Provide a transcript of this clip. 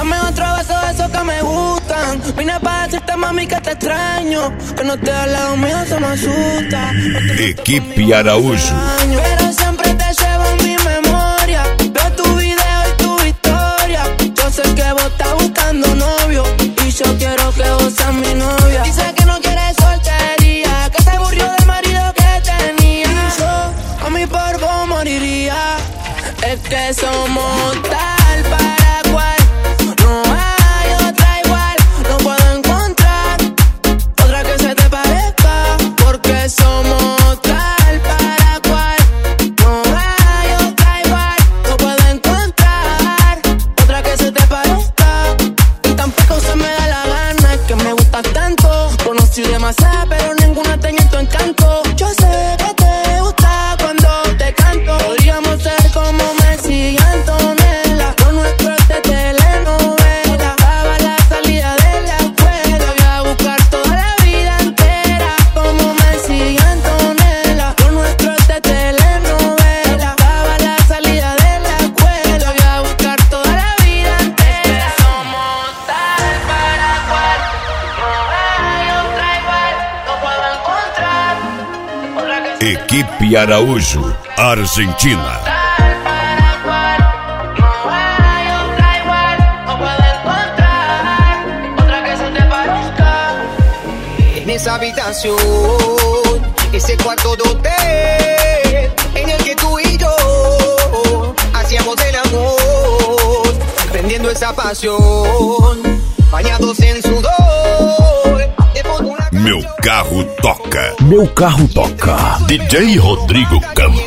Dame otro beso de esos que me gustan. Vine para decirte, mami, que te extraño. Que no estés al lado mío, se me asusta. Equipe Araújo. Pero siempre te llevo en mi memoria. Veo tu video y tu historia. Yo sé que vos estás buscando novio y yo quiero que vos seas mi novia. Dice que no quiere soltería, que se aburrió del marido que tenía. Y yo a mí por vos moriría. Es que somos tal para cual. No hay otra igual. No puedo encontrar otra que se te parezca. Porque somos tal para cual. No hay otra igual. No puedo encontrar otra que se te parezca. Y tampoco se me da la gana. Es que me gustas tanto. Conocí demasiadas, pero ninguna tenía tu encanto. Yo sé que te gusta cuando te canto. Podríamos ser como Messi y Antonella. Lo nuestro es de telenovela. Daba la salida de la escuela. Voy a buscar toda la vida entera. Como Messi y Antonella. Lo nuestro es de telenovela. Daba la salida de la escuela. Voy a buscar toda la vida entera. Somos tal para cual. No hay otra igual. No puedo encontrar otra que se Equipe Araújo, Argentina. tal para cual. No hay otra igual. No puedo encontrar otra que se te parezca. En esa habitación, ese cuarto de hotel, en el que tú y yo hacíamos el amor, prendiendo esa pasión, bañados en sudor, de fondo una Meu carro toca. Meu carro toca. DJ Rodrigo Campos.